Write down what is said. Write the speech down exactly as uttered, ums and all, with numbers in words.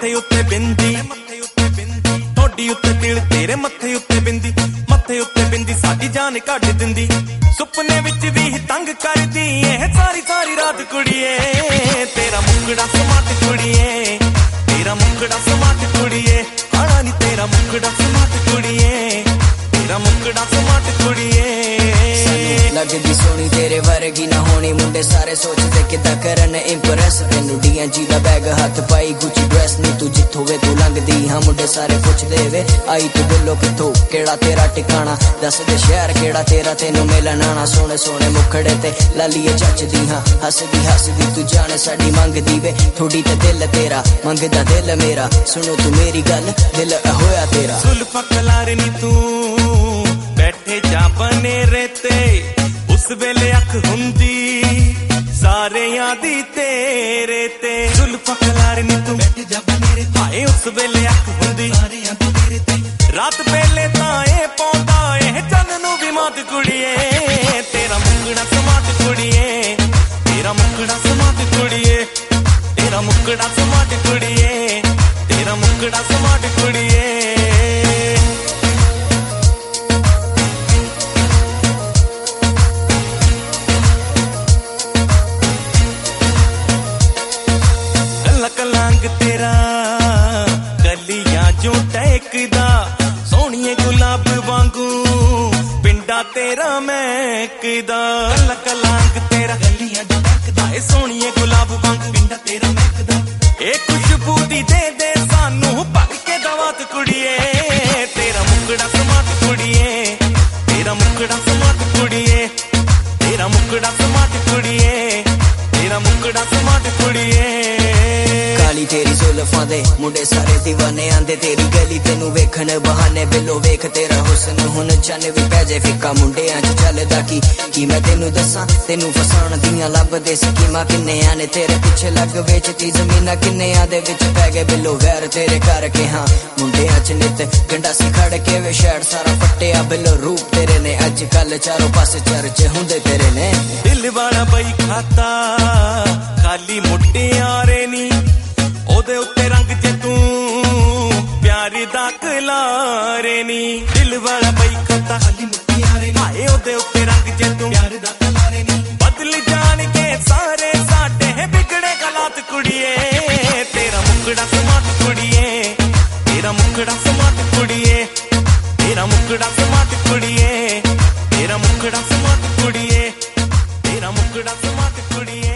मथे उत्ते बिंदी थोड़ी उत्ते तिल तेरे मथे उत्ते बिंदी मथे उत्ते बिंदी साडी जान कढ दिंदी सुपने विच भी तंग करदी ऐ सारी सारी रात कुड़िए तेरा मुखड़ा समाट कुड़िए तेरा मुखड़ा समाट कुड़िए आना नी तेरा मुखड़ा समाट कुड़िए तेरा मुखड़ा समाट कुड़िए लगदी सोनी तेरे वर्गी ना होनी मुंडे सारे सोचदे किदा करन इंप्रेस तेनू डीएन जी दा बैग हाथ पाई गुची ड्रेस नी तू जिथों वे तू लंघदी हां मुंडे सारे पुछदे वे आई तू दिलों किथों केड़ा तेरा ठिकाना दस दे शहर केड़ा तेरा तेनू मिलन आना सोने सोने मुखड़े ते लालिए जचदी हां हसदी हसदी तू जाने साडी मंगदी वे थोड़ी ते दिल तेरा मंगदा दिल मेरा सुनो तू मेरी गल दिल होया तेरा जुल्फा कलारनी तू बैठे जा बने रहते उस वेले अख हुंदी सारे यादी तेरे ते जुल्फा कलारनी तू बैठे जा बने रहते हाय उस वेले अख हुंदी सारे यादी तेरे ते रात वेले ताए पौंदा ए चन्न नू भी मात कुड़िए तेरा मुखड़ा समाट कुड़िए तेरा मुखड़ा समाट कुड़िए तेरा मुखड़ा समाट कुड़िए तेरा मुखड़ा समाट कुड़िए कलांग तेरा गलियां जो टहकदा सोहणिए गुलाब वांगू पिंडा तेरा महकदा कलांग तेरा गलियां जो टहकदा ए सोहणिए गुलाब वांगू पिंडा तेरा महकदा ए खुशबू दी दे दे सानू भग के दवात कुड़िए तेरा मुखड़ा समाट कुड़िए तेरा मुखड़ा समाट कुड़िए तेरा मुखड़ा समाट कुड़िए तेरा मुखड़ा समाट कुड़िए काली तेरी जुल्फां दे मुंडे सारे दीवाने आंदे तेरी गली तेनू वेखण बहाने बिलो वेख तेरा हुस्न हुन चन भी पै जाए फिक्का मुंडियां च चलदा की की मैं तेनू दसां तेनू फसाण दियां लभदे स्कीमां किन्ने आने तेरे पिछे लग वेचती जमीनां किन्ने आदे विच पै गए बिलो वैर तेरे करके हाँ मुंडियां च नित गंडासी खड़ के वे शैड सारा पट्टिया बिलो रूप तेरे ने अज कल चारों पासे चर्चे हुंदे तेरे ने दिल वाला बई खाता खाली मुटियारे नी ओदे उत्ते रंग जे तू प्यारी दा कलारे नी दिल वाला बई खाता खाली मुटियारे नी हाय ओदे उत्ते रंग जे तू प्यारी दा कलारे नी बदल जान के सारे साडे बिगड़े गलात कुड़िए तेरा मुखड़ा समाट कुड़िए तेरा मुखड़ा समाट कुड़िए तेरा मुखड़ा समाट कुड़िए तेरा मुखड़ा समाट कुड़िए तेरा मुखड़ा समाट कुड़िए